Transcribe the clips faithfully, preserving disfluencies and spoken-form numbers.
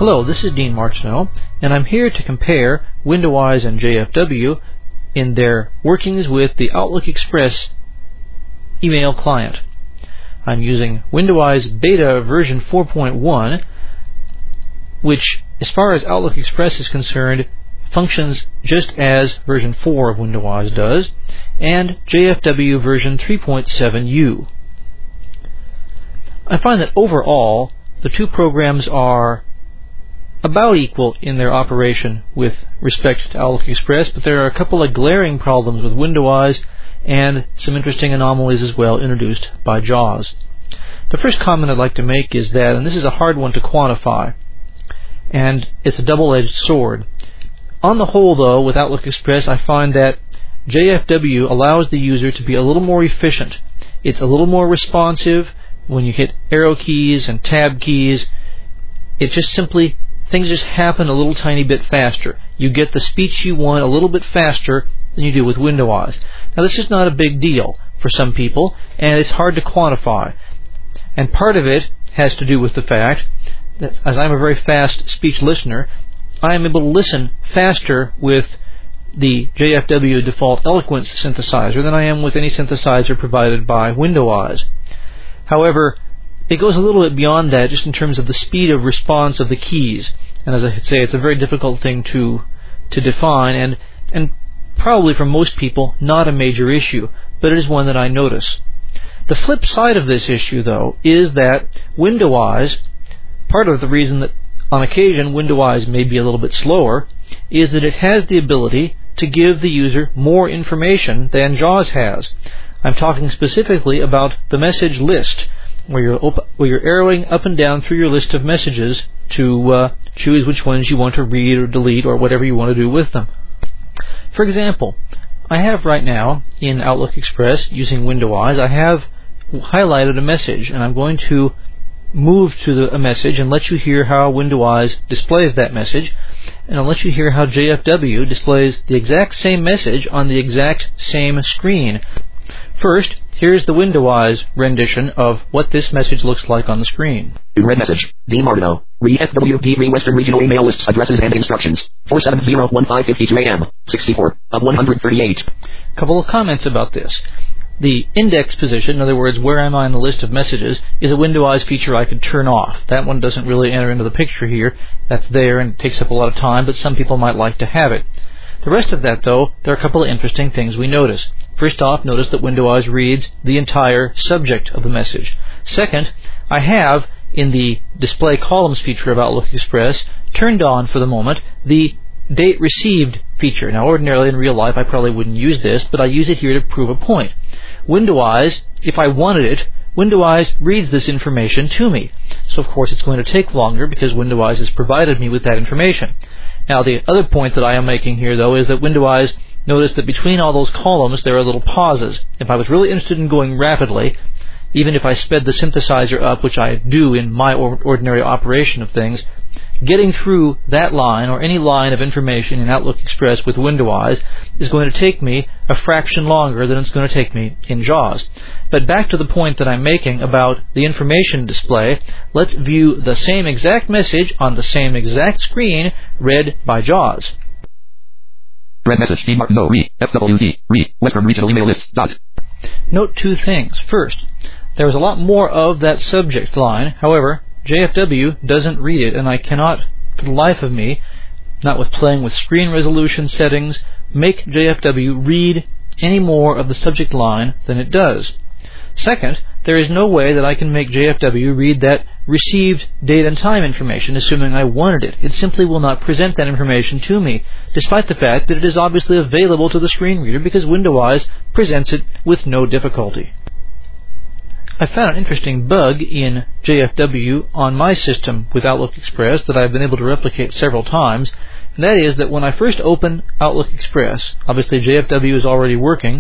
Hello, this is Dean Martineau, and I'm here to compare Windowyes and J F W in their workings with the Outlook Express email client. I'm using Windowyes Beta version four point one, which, as far as Outlook Express is concerned, functions just as version four of Windowyes does, and J F W version three point seven U. I find that overall, the two programs are about equal in their operation with respect to Outlook Express, but there are a couple of glaring problems with Windowyes and some interesting anomalies as well introduced by JAWS. The first comment I'd like to make is that, and this is a hard one to quantify, and it's a double-edged sword. On the whole, though, with Outlook Express, I find that J F W allows the user to be a little more efficient. It's a little more responsive. When you hit arrow keys and tab keys, it just simply, things just happen a little tiny bit faster. You get the speech you want a little bit faster than you do with Windowyes. Now, this is not a big deal for some people, and it's hard to quantify. And part of it has to do with the fact that, as I'm a very fast speech listener, I am able to listen faster with the J F W default eloquence synthesizer than I am with any synthesizer provided by Windowyes. However, it goes a little bit beyond that just in terms of the speed of response of the keys. And as I say, it's a very difficult thing to to define, and, and probably for most people not a major issue, but it is one that I notice. The flip side of this issue, though, is that Windowyes, part of the reason that on occasion Windowyes may be a little bit slower, is that it has the ability to give the user more information than JAWS has. I'm talking specifically about the message list, where you're, op where you're arrowing up and down through your list of messages to uh, choose which ones you want to read or delete or whatever you want to do with them. For example, I have right now in Outlook Express, using Windowyes, I have highlighted a message, and I'm going to move to the, a message and let you hear how Windowyes displays that message, and I'll let you hear how J F W displays the exact same message on the exact same screen. First, here's the Windowyes rendition of what this message looks like on the screen. Read message. Dean Martineau. Read F W D three Western Regional Email Lists, Addresses and Instructions. four seven zero one five five two A M. sixty-four of one hundred thirty-eight. A couple of comments about this. The index position, in other words, where am I on the list of messages, is a Windowyes feature I could turn off. That one doesn't really enter into the picture here. That's there and it takes up a lot of time, but some people might like to have it. The rest of that, though, there are a couple of interesting things we notice. First off, notice that Windowyes reads the entire subject of the message. Second, I have, in the Display Columns feature of Outlook Express, turned on for the moment the Date Received feature. Now, ordinarily in real life I probably wouldn't use this, but I use it here to prove a point. Windowyes, if I wanted it, Windowyes reads this information to me. So of course it's going to take longer because Windowyes has provided me with that information. Now, the other point that I am making here, though, is that Windowyes, notice that between all those columns there are little pauses. If I was really interested in going rapidly, even if I sped the synthesizer up, which I do in my or ordinary operation of things, getting through that line or any line of information in Outlook Express with Windowyes is going to take me a fraction longer than it's going to take me in JAWS. But back to the point that I'm making about the information display, let's view the same exact message on the same exact screen read by JAWS. Read message. Dean Martineau. Read F W D. Read Western Regional Email Lists. Dot. Note two things. First, there was a lot more of that subject line. However, J F W doesn't read it, and I cannot, for the life of me, not with playing with screen resolution settings, make J F W read any more of the subject line than it does. Second, there is no way that I can make J F W read that received date and time information, assuming I wanted it. It simply will not present that information to me, despite the fact that it is obviously available to the screen reader because Windowyes presents it with no difficulty. I found an interesting bug in J F W on my system with Outlook Express that I've been able to replicate several times, and that is that when I first open Outlook Express, obviously J F W is already working,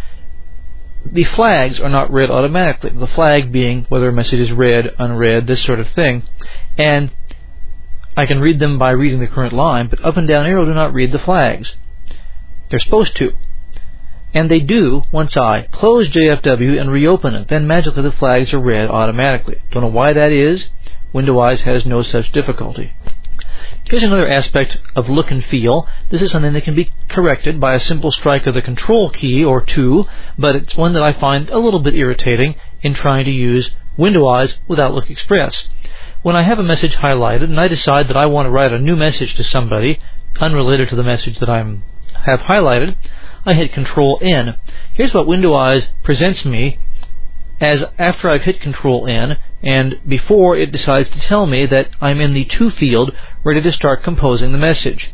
the flags are not read automatically, the flag being whether a message is read, unread, this sort of thing, and I can read them by reading the current line, but up and down arrow do not read the flags. They're supposed to. And they do once I close J F W and reopen it. Then magically the flags are read automatically. Don't know why that is. Windowyes has no such difficulty. Here's another aspect of look and feel. This is something that can be corrected by a simple strike of the control key or two, but it's one that I find a little bit irritating in trying to use Windowize with Outlook Express. When I have a message highlighted and I decide that I want to write a new message to somebody unrelated to the message that I have highlighted, I hit Control N. Here's what Windowize presents me as after I've hit Control N and before it decides to tell me that I'm in the To field ready to start composing the message.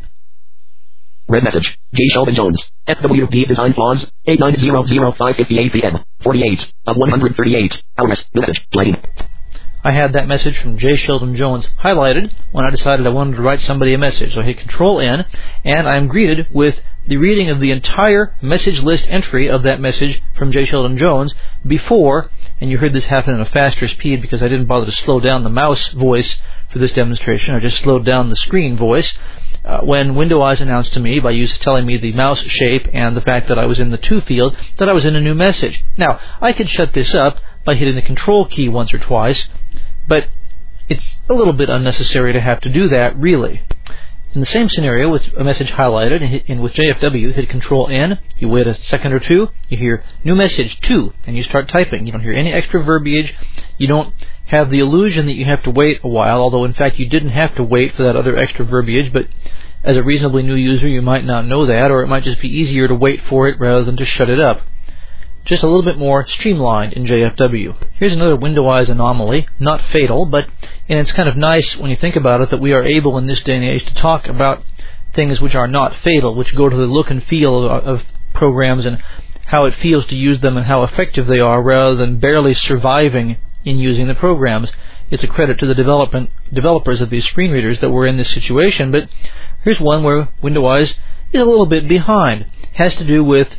Red message. J. Sheldon Jones. F W D design flaws. eight nine zero zero five fifty-eight p m forty-eight of one hundred thirty-eight. Hours. Message. Lighting. I had that message from J. Sheldon Jones highlighted when I decided I wanted to write somebody a message. So I hit Control N and I'm greeted with the reading of the entire message list entry of that message from J. Sheldon Jones before, and you heard this happen at a faster speed because I didn't bother to slow down the mouse voice for this demonstration. I just slowed down the screen voice. Uh, when Windowize announced to me by use, telling me the mouse shape and the fact that I was in the To field, that I was in a new message. Now, I could shut this up by hitting the Control key once or twice, but it's a little bit unnecessary to have to do that, really. In the same scenario, with a message highlighted, and, hit, and with J F W, hit Control N, you wait a second or two, you hear New Message To, and you start typing. You don't hear any extra verbiage. You don't have the illusion that you have to wait a while, although in fact you didn't have to wait for that other extra verbiage, but as a reasonably new user you might not know that, or it might just be easier to wait for it rather than to shut it up. Just a little bit more streamlined in J F W. Here's another Windowize anomaly, not fatal, but and it's kind of nice when you think about it that we are able in this day and age to talk about things which are not fatal, which go to the look and feel of, of programs and how it feels to use them and how effective they are rather than barely surviving in using the programs. It's a credit to the development developers of these screen readers that were in this situation, but here's one where Windowize is a little bit behind. It has to do with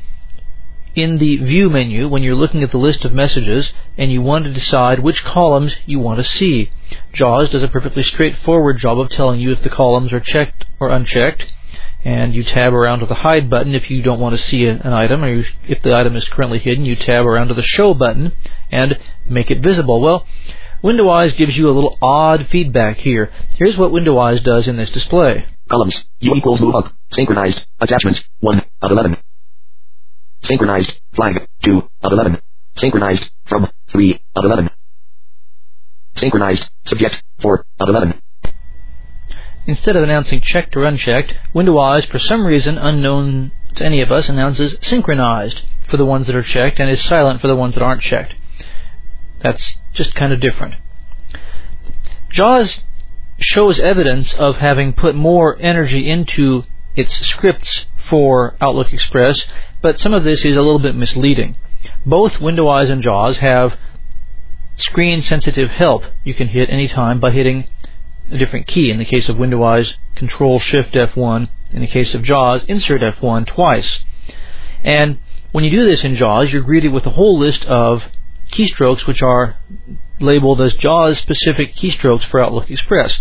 in the View menu, when you're looking at the list of messages and you want to decide which columns you want to see. JAWS does a perfectly straightforward job of telling you if the columns are checked or unchecked, and you tab around to the Hide button if you don't want to see an item, or if the item is currently hidden, you tab around to the Show button and make it visible. Well, Windowize gives you a little odd feedback here. Here's what Windowize does in this display. Columns. U equals move up. Synchronized. Attachments. one of eleven. Synchronized. Flag. two of eleven. Synchronized. From. three of eleven. Synchronized. Subject. four of eleven. Instead of announcing checked or unchecked, Windowize, for some reason unknown to any of us, announces synchronized for the ones that are checked and is silent for the ones that aren't checked. That's just kind of different. JAWS shows evidence of having put more energy into its scripts for Outlook Express, but some of this is a little bit misleading. Both Windowize and JAWS have screen-sensitive help you can hit any time by hitting a different key. In the case of Windowize, Control-Shift F one. In the case of JAWS, Insert F one twice. And when you do this in JAWS, you're greeted with a whole list of keystrokes which are labeled as JAWS-specific keystrokes for Outlook Express.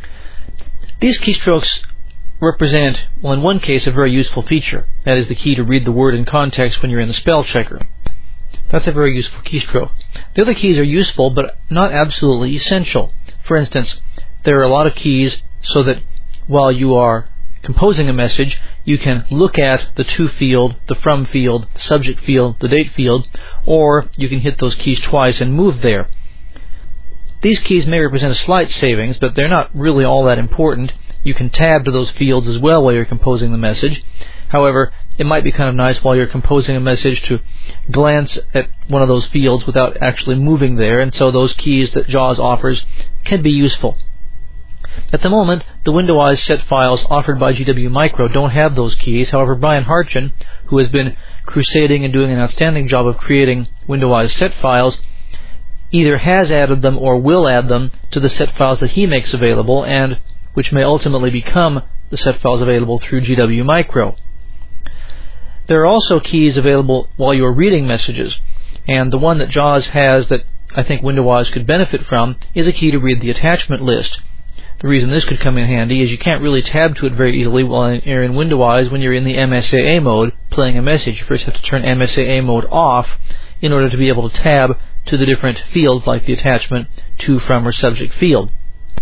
These keystrokes represent, well, in one case, a very useful feature. That is the key to read the word in context when you're in the spell checker. That's a very useful keystroke. The other keys are useful, but not absolutely essential. For instance, there are a lot of keys so that while you are composing a message, you can look at the To field, the From field, the Subject field, the Date field, or you can hit those keys twice and move there. These keys may represent a slight savings, but they're not really all that important. You can tab to those fields as well while you're composing the message. However, it might be kind of nice while you're composing a message to glance at one of those fields without actually moving there, and so those keys that JAWS offers can be useful. At the moment, the Windowize set files offered by G W Micro don't have those keys. However, Brian Hartgen, who has been crusading and doing an outstanding job of creating Windowize set files, either has added them or will add them to the set files that he makes available, and which may ultimately become the set files available through G W Micro. There are also keys available while you are reading messages, and the one that JAWS has that I think Windowize could benefit from is a key to read the attachment list. The reason this could come in handy is you can't really tab to it very easily while you're in Windowize when you're in the M S A A mode playing a message. You first have to turn M S A A mode off in order to be able to tab to the different fields like the attachment, To, From, or Subject field.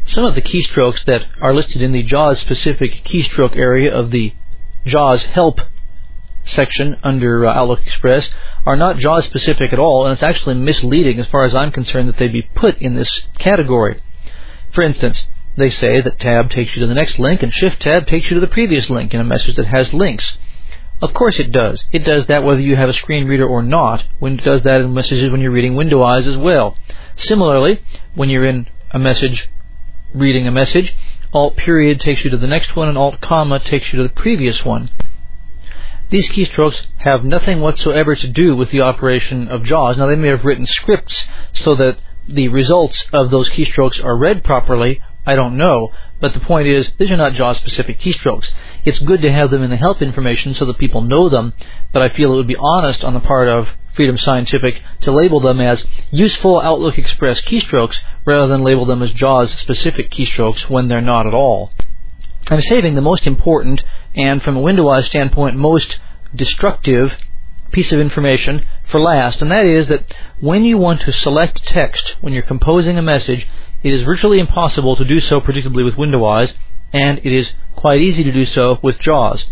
some of the keystrokes that are listed in the JAWS-specific keystroke area of the JAWS Help section under uh, Outlook Express are not JAWS-specific at all, and it's actually misleading as far as I'm concerned that they be put in this category. For instance, they say that Tab takes you to the next link and Shift Tab takes you to the previous link in a message that has links. Of course it does. It does that whether you have a screen reader or not. When it does that in messages when you're reading Windows as well. Similarly, when you're in a message, reading a message, Alt period takes you to the next one and Alt comma takes you to the previous one. These keystrokes have nothing whatsoever to do with the operation of JAWS. Now, they may have written scripts so that the results of those keystrokes are read properly. I don't know. But the point is, these are not JAWS-specific keystrokes. It's good to have them in the help information so that people know them, but I feel it would be honest on the part of Freedom Scientific to label them as useful Outlook Express keystrokes rather than label them as JAWS-specific keystrokes when they're not at all. I'm saving the most important and, from a Windows standpoint, most destructive piece of information for last, and that is that when you want to select text when you're composing a message, it is virtually impossible to do so predictably with Windows, and it is quite easy to do so with JAWS.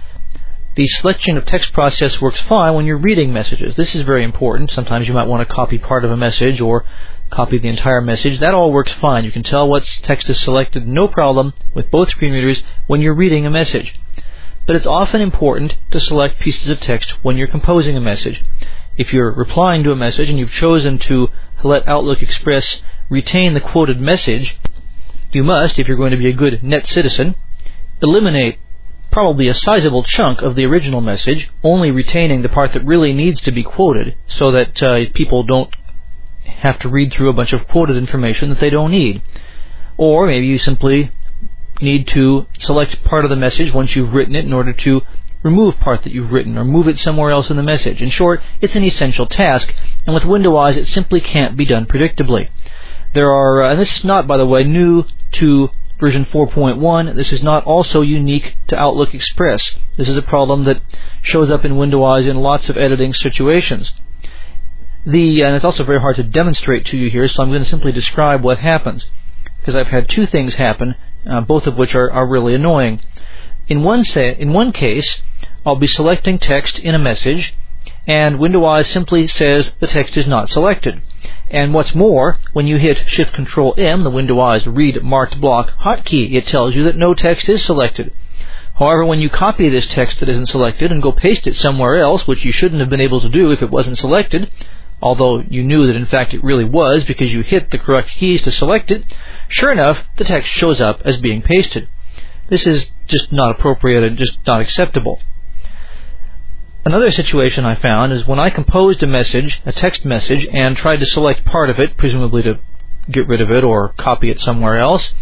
The selection of text process works fine when you're reading messages. This is very important. Sometimes you might want to copy part of a message or copy the entire message. That all works fine. You can tell what text is selected, no problem, with both screen readers when you're reading a message. But it's often important to select pieces of text when you're composing a message. If you're replying to a message and you've chosen to let Outlook Express retain the quoted message, you must, if you're going to be a good net citizen, eliminate probably a sizable chunk of the original message, only retaining the part that really needs to be quoted so that uh, people don't have to read through a bunch of quoted information that they don't need. Or maybe you simply need to select part of the message once you've written it in order to remove part that you've written or move it somewhere else in the message. In short, it's an essential task, and with Windows it simply can't be done predictably. There are, uh, and this is not, by the way, new to version four point one. This is not also unique to Outlook Express. This is a problem that shows up in Windows in lots of editing situations. The, and it's also very hard to demonstrate to you here, so I'm going to simply describe what happens, because I've had two things happen, uh, both of which are, are really annoying. In one, say, in one case, I'll be selecting text in a message, and Windows simply says the text is not selected. And what's more, when you hit Shift Control M, the Windows Read Marked Block hotkey, it tells you that no text is selected. However, when you copy this text that isn't selected and go paste it somewhere else, which you shouldn't have been able to do if it wasn't selected, although you knew that in fact it really was because you hit the correct keys to select it, sure enough, the text shows up as being pasted. This is just not appropriate and just not acceptable. Another situation I found is when I composed a message, a text message, and tried to select part of it, presumably to get rid of it or copy it somewhere else,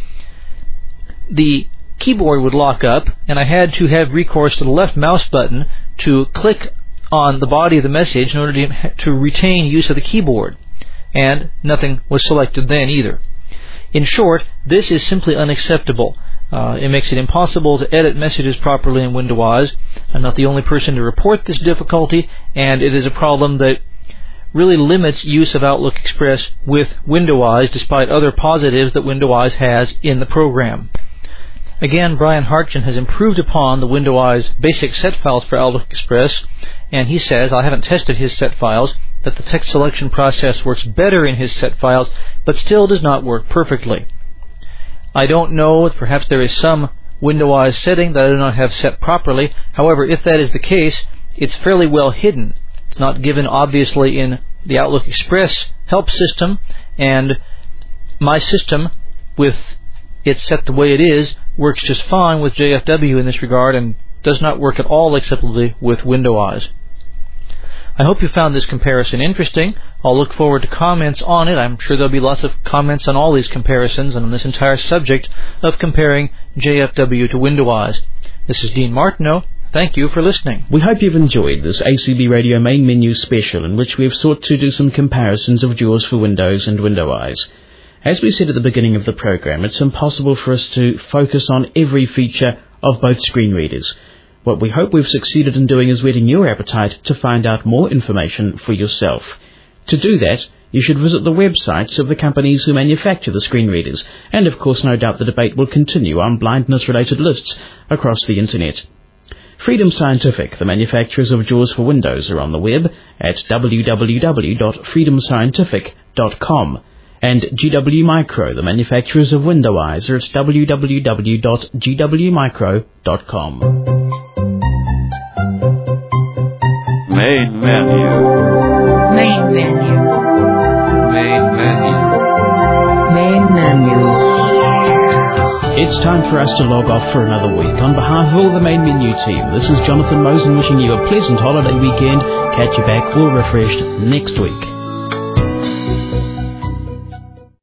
the keyboard would lock up, and I had to have recourse to the left mouse button to click on the body of the message in order to, to retain use of the keyboard. And nothing was selected then either. In short, this is simply unacceptable. Uh, it makes it impossible to edit messages properly in Windows. I'm not the only person to report this difficulty, and it is a problem that really limits use of Outlook Express with Windows, despite other positives that Windows has in the program. Again, Brian Hartgen has improved upon the Windows basic set files for Outlook Express, and he says, I haven't tested his set files, that the text selection process works better in his set files, but still does not work perfectly. I don't know, perhaps there is some Windows setting that I do not have set properly. However, if that is the case, it's fairly well hidden. It's not given obviously in the Outlook Express help system, and my system, with it set the way it is, works just fine with J F W in this regard and does not work at all acceptably with Windows. I hope you found this comparison interesting. I'll look forward to comments on it. I'm sure there'll be lots of comments on all these comparisons and on this entire subject of comparing J F W to Windows. This is Dean Martineau. Thank you for listening. We hope you've enjoyed this A C B Radio Main Menu special in which we've sought to do some comparisons of JAWS for Windows and Windows. As we said at the beginning of the program, it's impossible for us to focus on every feature of both screen readers. What we hope we've succeeded in doing is whetting your appetite to find out more information for yourself. To do that, you should visit the websites of the companies who manufacture the screen readers, and of course no doubt the debate will continue on blindness-related lists across the internet. Freedom Scientific, the manufacturers of JAWS for Windows, are on the web at w w w dot freedom scientific dot com, and G W Micro, the manufacturers of Windowize, are at w w w dot g w micro dot com. Main menu. Main menu. Main menu. Main menu. It's time for us to log off for another week. On behalf of all the Main Menu team, this is Jonathan Mosen wishing you a pleasant holiday weekend. Catch you back all refreshed next week.